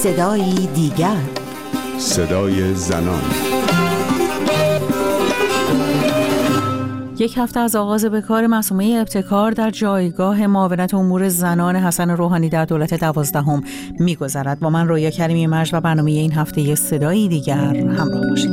صدایی دیگر، صدای زنان. یک هفته از آغاز به کار معصومه ابتکار در جایگاه معاونت امور زنان حسن روحانی در دولت 12 می‌گذرد. با من رویا کریمی مجد و برنامه این هفته صدایی دیگر همراه باشید.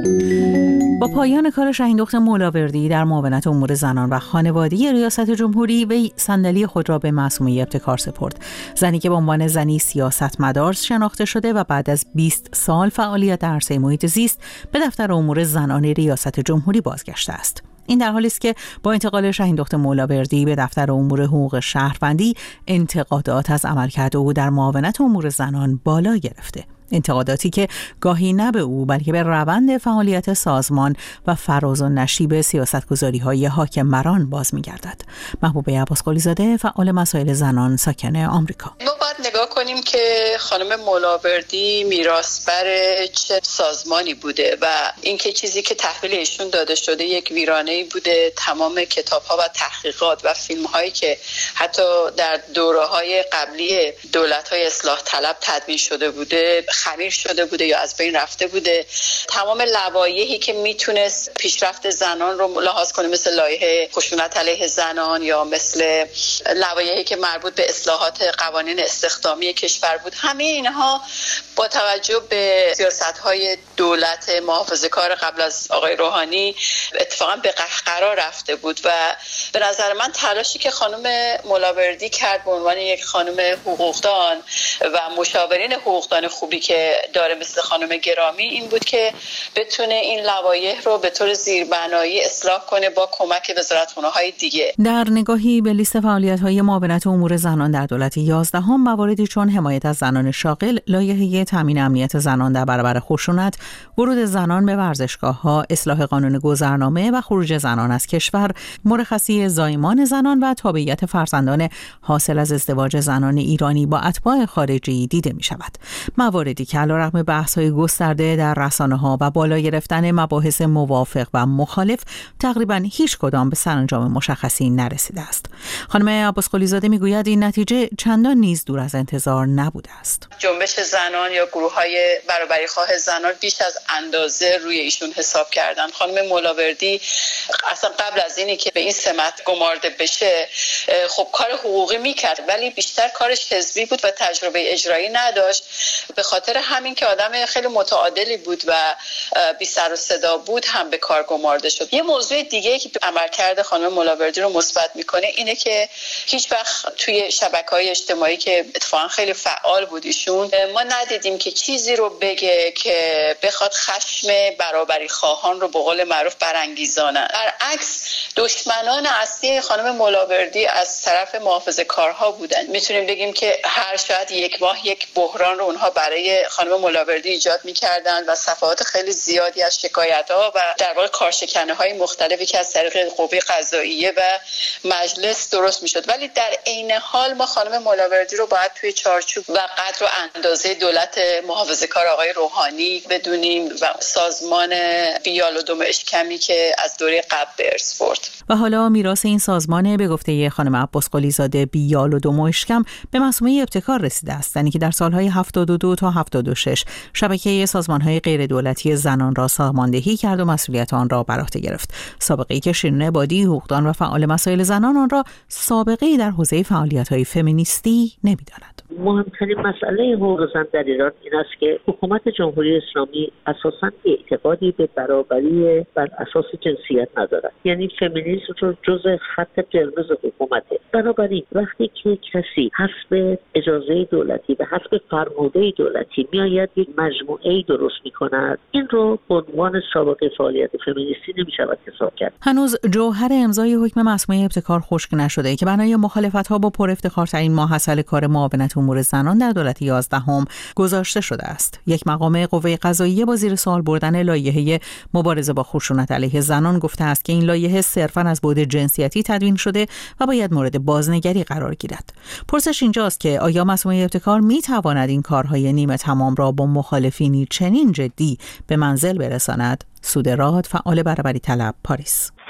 با پایان کار شاهین مولاوردی در معاونت امور زنان و خانواده ریاست جمهوری، وی صندلی خود را به معصومه ابتکار سپرد. زنی که به عنوان زنی سیاستمدار شناخته شده و بعد از 20 سال فعالیت در عرصه محیط زیست به دفتر امور زنان ریاست جمهوری بازگشته است. این در حالی است که با انتقال شاهین مولاوردی به دفتر امور حقوق شهروندی، انتقادات از عملکرد او در معاونت امور زنان بالا گرفته. انتقاداتی که گاهی نه به او بلکه به روند فعالیت سازمان و فراز و نشیب سیاستگذاری‌های حاکمران باز می‌گردد. محبوبه عباسقلی زاده، فعال مسائل زنان ساکن آمریکا. ما باید نگاه کنیم که خانم مولاوردی میراثبر چه سازمانی بوده و اینکه چیزی که تحویل ایشون داده شده یک ویرانه‌ای بوده. تمام کتاب‌ها و تحقیقات و فیلم‌هایی که حتی در دوره‌های قبلی دولت‌های اصلاح طلب تدوین شده بوده خمیر شده بوده یا از بین رفته بوده. تمام لوایحی که میتونست پیشرفت زنان رو لحاظ کنه، مثل لایحه خشونت علیه زنان یا مثل لوایحی که مربوط به اصلاحات قوانین استخدامی کشور بود، همه اینها با توجه به سیاست‌های دولت محافظه‌کار قبل از آقای روحانی اتفاقا به قهقرا رفته بود و به نظر من تلاشی که خانم مولاوردی کرد به عنوان یک خانم حقوقدان و مشاورین حقوقدان خوبی که داره مثل خانم گرامی این بود که بتونه این لوایح رو به طور زیربنایی اصلاح کنه با کمک وزارتخونه‌های دیگه. در نگاهی به لیست فعالیت‌های معاونت امور زنان در دولت 11 مواردی چون حمایت از زنان شاغل، لایحه تامین امنیت زنان در برابر خشونت، ورود زنان به ورزشگاه‌ها، اصلاح قانون گذرنامه و خروج زنان از کشور، مرخصی زایمان زنان و تابعیت فرزندان حاصل از ازدواج زنان ایرانی با اتباع خارجی دیده می‌شود. مواردی که علیرغم بحث‌های گسترده در رسانه‌ها و بالا گرفتن مباحث موافق و مخالف، تقریباً هیچ کدام به سرانجام مشخصی نرسیده است. خانم عباسقلی زاده میگوید این نتیجه چندان نیز دور از انتظار نبوده است. جنبش زنان یا گروه‌های برابری خواه زنان بیش از اندازه روی ایشون حساب کردن. خانم مولاوردی اصلا قبل از اینی که به این سمت گمارده بشه خب کار حقوقی میکرد، ولی بیشتر کارش حزبی بود و تجربه اجرایی نداشت. به خاطر همین که آدم خیلی متعادلی بود و بی سر و صدا بود هم به کار گمارده شد. یه موضوع دیگه که عملکرد خانم مولاوردی رو مثبت میکنه اینه که هیچ وقت توی شبکه‌های اجتماعی که اتفاقا خیلی فعال بود ایشون، ما ندیدیم که چیزی رو بگه که بخواد خشم برابری خواهان رو به قول معروف برانگیزانه. برعکس دشمنان اصلی خانم مولاوردی از طرف محافظه‌کارها بودن. میتونیم بگیم که هر شاید یک ماه یک بحران رو اونها برای خانم مولاوردی ایجاد می‌کردن و صفحات خیلی زیادی از شکایت‌ها و در واقع کارشکنی‌های مختلفی که از طریق قوه قضاییه و مجلس درست می‌شد. ولی در عین حال ما خانم مولاوردی رو باید توی چارچوب و قدر و اندازه دولت محافظه‌کار آقای روحانی بدونیم و سازمان بیال و دم اشکمی که از دوره قبل به ارث برد. و حالا میراث این سازمان به گفته خانم عباسقلی زاده بیال و دم اشکم به معصومه ابتکار رسیده است، یعنی که در سالهای 72 تا 76 شبکه سازمان‌های غیر دولتی زنان را ساماندهی کرد و مسئولیت آن را بر عهده گرفت. سابقه‌ای که شیرین عبادی، حقوقدان و فعال مسائل زنان، آن را سابقه‌ای در حوزه فعالیت‌های فمینیستی نمی‌داند. مهمترین مسئله حقوق زن در ایران این است که حکومت جمهوری اسلامی اساساً اعتقادی به برابری بر اساس جنسیت ندارد. یعنی فمینیسم رو جزء خط قرمز حکومته. بنابراین وقتی که کسی حسب اجازه دولتی و حسب فرمانده دولتی میآید یک مجموعه‌ای درست می‌کند، این رو به عنوان سابقه فعالیت فمینیستی نمی‌شود حساب کرد. هنوز جوهر امضای حکم معصومه ابتکار خشک نشده که بنای مخالفت‌ها با پرافتخارترین ماحصل کار معاونت امور زنان در دولت 11 گذاشته شده است. یک مقام قوه قضاییه با زیر سوال بردن لایحه مبارزه با خشونت علیه زنان گفته است که این لایحه صرفاً از بعد جنسیتی تدوین شده و باید مورد بازنگری قرار گیرد. پرسش اینجاست که آیا معصومه ابتکار می‌تواند این کارهای نیمه تمام را با مخالفینی چنین جدی به منزل برساند؟ سوده راد، فعال برابری طلب، پاریس.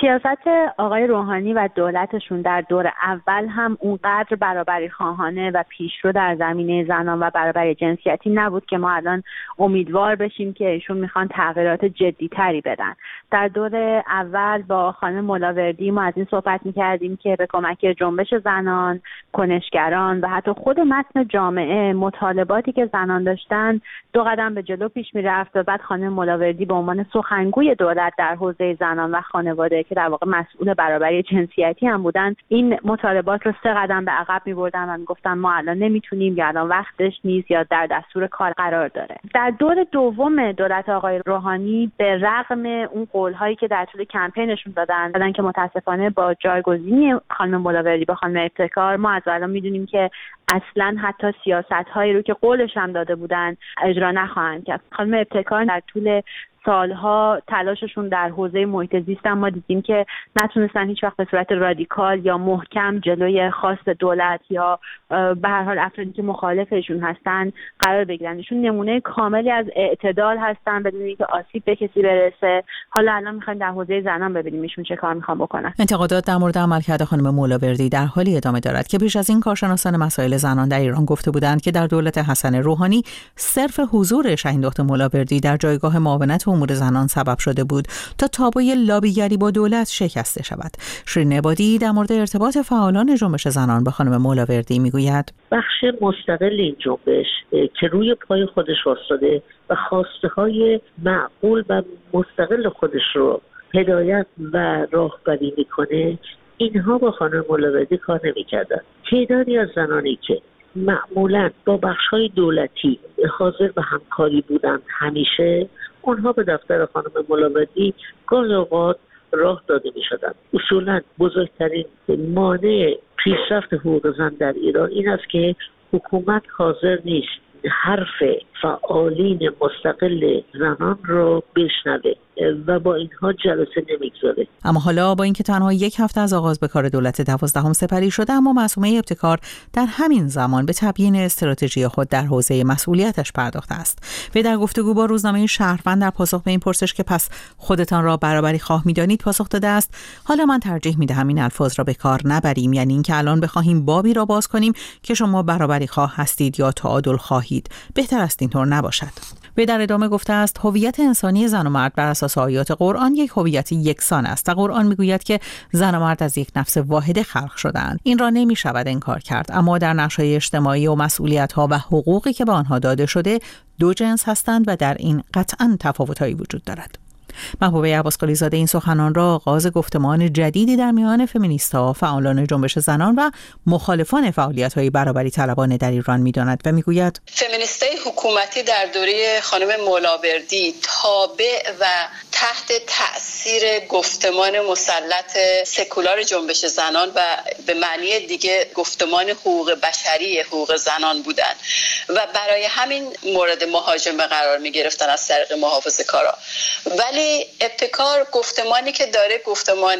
سیاست آقای روحانی و دولتشون در دور اول هم اونقدر برابری خواهانه و پیشرو در زمینه زنان و برابری جنسیتی نبود که ما الان امیدوار بشیم که ایشون میخوان تغییرات جدی‌تری بدن. در دور اول با خانم ملاوردی ما از این صحبت میکردیم که به کمک جنبش زنان، کنشگران و حتی خود متن جامعه مطالباتی که زنان داشتن 2 قدم به جلو پیش میرفت و بعد خانم ملاوردی به عنوان سخنگوی دولت در حوزه زنان و خانواده که در واقع مسئول برابری جنسیتی هم بودن این مطالبات رو 3 قدم به عقب می‌بردن و میگفتن ما الان نمیتونیم یا الان وقتش نیست یا در دستور کار قرار داره. در دور دوم دولت آقای روحانی به رغم اون قول‌هایی که در طول کمپینشون دادن که متاسفانه با جایگزینی خانم ملاوردی با خانم ابتکار ما از الان میدونیم که اصلا حتی سیاست‌هایی رو که قولش هم داده بودن اجرا نخواهند کرد. خانم ابتکار در طول سالها تلاششون در حوزه محیط زیست ما دیدیم که نتونستن هیچ وقت به صورت رادیکال یا محکم جلوی خواست دولت یا به هر حال افرادی که مخالفشون هستن قرار بگیرن. ایشون نمونه کاملی از اعتدال هستن بدون اینکه آسیب به کسی برسه. حالا الان می‌خوایم در حوزه زنان ببینیم ایشون چه کار می‌خوان بکنن. انتقادات در مورد عملکرد خانم ملاوردی در حالی ادامه دارد که پیش از این کارشناسان مسائل زنان در ایران گفته بودند که در دولت حسن روحانی صرف حضور شهین دختر ملاوردی در جایگاه معاونت امور زنان سبب شده بود تا تابوی لابیگری با دولت شکسته شود. شیرین عبادی در مورد ارتباط فعالان جنبش زنان با خانم ملاوردی میگوید بخش مستقل این جنبش که روی پای خودش واسطاده و خواسته‌های معقول و مستقل خودش رو هدایت و راهبری میکنه اینها با خانم ملاوردی کار نمی‌کردن. تعدادی از زنانی که معمولاً با بخش‌های دولتی حاضر به همکاری بودن همیشه اونها به دفتر خانم ملاوردی گاهی اوقات راه داده می شدن. اصولاً بزرگترین مانع پیشرفت حقوق زن در ایران این است که حکومت حاضر نیست حرف فعالین مستقل زنان رو بشنوه و با اینها جلسه نمیگذاره. اما حالا با اینکه تنها 1 هفته از آغاز به کار دولت 12 سپری شده اما معصومه ابتکار در همین زمان به تبیین استراتژی خود در حوزه مسئولیتش پرداخته است. و در گفتگو با روزنامه شهروند در پاسخ به این پرسش که پس خودتان را برابری خواه می‌دانید پاسخ داده است حالا من ترجیح می‌دهم این الفاظ را به کار نبریم، یعنی اینکه الان بخواهیم بابی را باز کنیم که شما برابری خواه هستید یا تعادل خواهید. بهتر است اینطور نباشد. و در ادامه گفته است هویت انسانی زن و مرد بر اساس آیات قرآن یک هویت یکسان است و قرآن میگوید که زن و مرد از یک نفس واحده خلق شده‌اند. این را نمی‌شود انکار کرد، اما در نقش‌های اجتماعی و مسئولیت‌ها و حقوقی که به آنها داده شده 2 جنس هستند و در این قطعاً تفاوت‌هایی وجود دارد. محبوبه عباسقلی زاده این سخنان را آغاز گفتمان جدیدی در میان فمینیست‌ها، فعالان جنبش زنان و مخالفان فعالیت‌های برابری طلبانه در ایران می‌داند و می‌گوید فمینیست‌های حکومتی در دوره خانم ملاوردی تابع و تحت تأثیر گفتمان مسلط سکولار جنبش زنان و به معنی دیگه گفتمان حقوق بشری حقوق زنان بودند و برای همین مورد مهاجمه قرار می‌گرفتن از طریق محافظه‌کارا. ولی ابتکار گفتمانی که داره گفتمان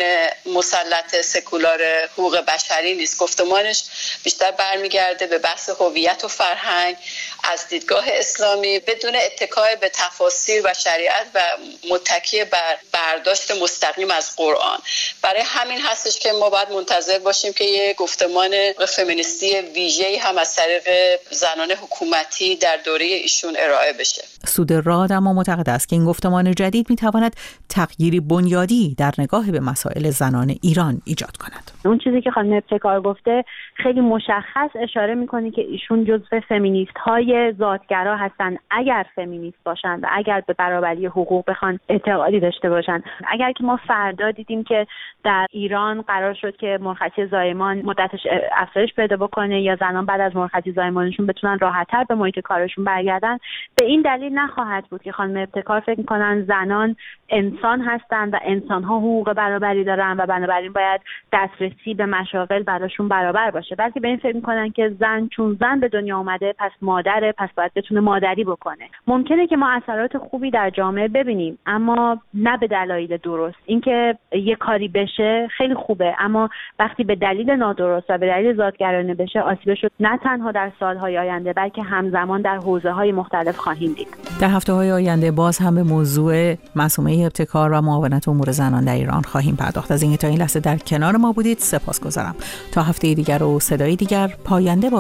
مسلط سکولار حقوق بشری نیست. گفتمانش بیشتر برمیگرده به بحث هویت و فرهنگ از دیدگاه اسلامی بدون اتکای به تفاسیر و شریعت و متکی بر برداشت مستقیم از قرآن. برای همین هستش که ما باید منتظر باشیم که یه گفتمان فمینیستی ویژه‌ای هم از طریق زنان حکومتی در دوره ایشون ارائه بشه. سودراد اما معتقد است که این گفتمان جدید میتواند تغییری بنیادی در نگاه به مسائل زنان ایران ایجاد کند. اون چیزی که خانم ابتکار گفته خیلی مشخص اشاره میکنه که ایشون جزو فمینیست های ذاتگرا هستن اگر فمینیست باشن و اگر به برابری حقوق بخوان اعتقادی داشته باشن. اگر که ما فردا دیدیم که در ایران قرار شد که مرخصی زایمان مدتش افزایش پیدا بکنه یا زنان بعد از مرخصی زایمانشون بتونن راحت‌تر به محیط کارشون برگردن، به این دلیل نخواهد بود که خانم ابتکار فکر میکنن زنان انسان هستند و انسان‌ها حقوق برابری دارن و بنابراین باید دسترسی به مشاغل براشون برابر باشه، بلکه به این فکر میکنن که زن چون زن به دنیا اومده پس مادره، پس باید بتونه مادری بکنه. ممکنه که ما اثرات خوبی در جامعه ببینیم، اما اما نه به دلایل درست. اینکه یه کاری بشه خیلی خوبه، اما وقتی به دلیل نادرست و به دلیل ذات‌گرایانه بشه، آسیبش رو نه تنها در سالهای آینده بلکه همزمان در حوزه‌های مختلف خواهیم دید. در هفته‌های آینده باز هم به موضوع معصومه ابتکار و معاونت امور زنان در ایران خواهیم پرداخت. از اینکه تا این لحظه در کنار ما بودید سپاسگزارم. تا هفته دیگر و صدای دیگر پاینده